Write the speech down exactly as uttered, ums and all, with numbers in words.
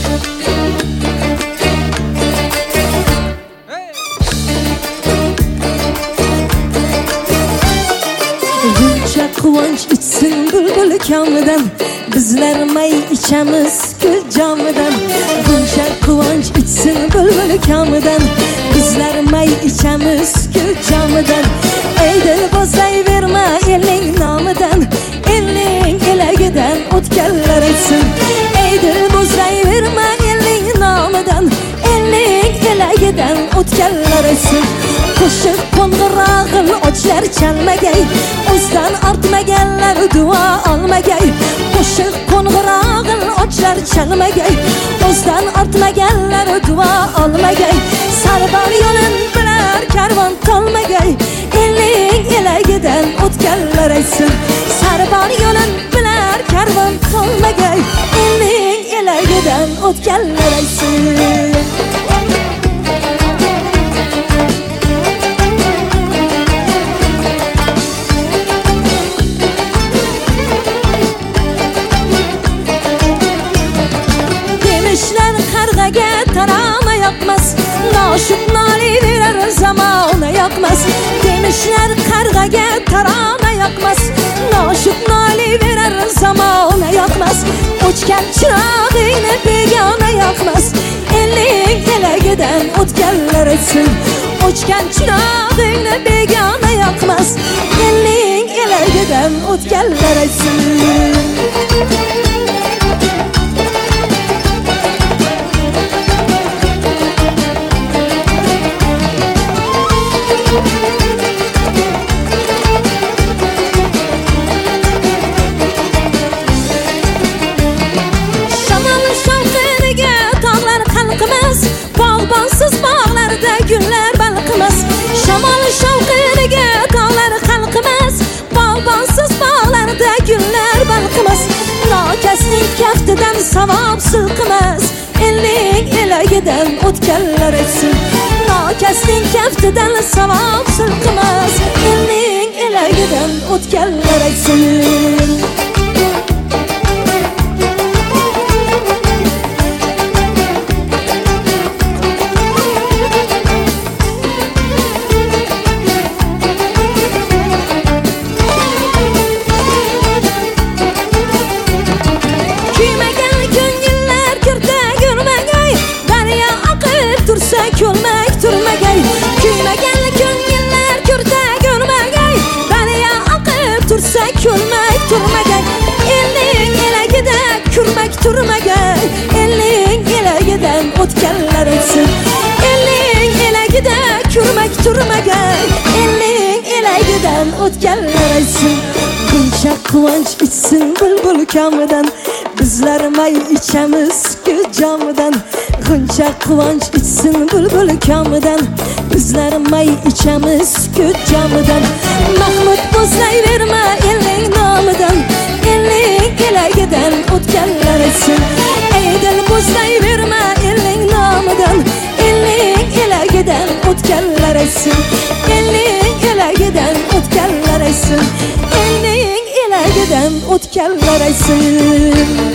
Buncha quvonch ichsin bulbul kamidan, bizlar may ichamiz gul jomidan. Buncha quvonch ichsin bulbul kamidan, bizlar may ichamiz gul jomidan. Ey dil boslayverma elning nomidan, elning elagidan o'tganlar aytsin. Ey dil boslayverma elning nomidan, elning elagidan o'tganlar aytsin. Qo'shiq qo'ng'irog'in ochlar chalmagay, o'zdan ortmaganlar duo olmagay. Qo'shiq qo'ng'irog'in ochlar chalmagay, o'zdan ortmaganlar duo olmagay. Sarbor yo'lin bilar karvon qolmagay, elning elagidan o'tganlar aytsin. Sarbor yo'lin bilar karvon qolmagay, elning elagidan o'tganlar aytsin. Tarama yoqmas, noshud noli verar zamona yoqmas. Demişler qarg'aga tarama yoqmas, noshud noli verar zamona yoqmas. O'chgan chirog'ingni begona yoqmas, elning elagidan o'tganlar aytsin. O'chgan chirog'ingni begona yoqmas, elning elagidan o'tganlar aytsin. Güller balqımas, shamol shavqiniga tog'lar qalqimas. Bog'bonsiz bog'larda gullar balqimas. Nokasning kaftidan savob silqimas, elning elagidan o'tganlar aytsin. Nokasning kaftidan savob silqimas, elning elagidan o'tganlar aytsin. Kulmak turmagay, kuymagan ko'ngillar ko'rda ko'rmagay. Daryo oqib tursa kulmak turmagay, elning elagida kurmak turmagay. Elning elagidan o'tganlar aytsin. Elning elagida kurmak turmagay, elning elagidan o'tganlar aytsin. Buncha quvonch ichsin bulbul kamidan, bizlar may ichamiz gul jomidan. Buncha quvonch ichsin bulbul kamidan, bizlar may ichamiz gul jomidan. Mahmud boslayverma elning nomidan, elning elagidan o'tganlar aytsin. Ey dil boslayverma elning nomidan, elning elagidan o'tganlar aytsin. Elning elagidan o'tganlar aytsin. Elning elagidan o'tganlar aytsin.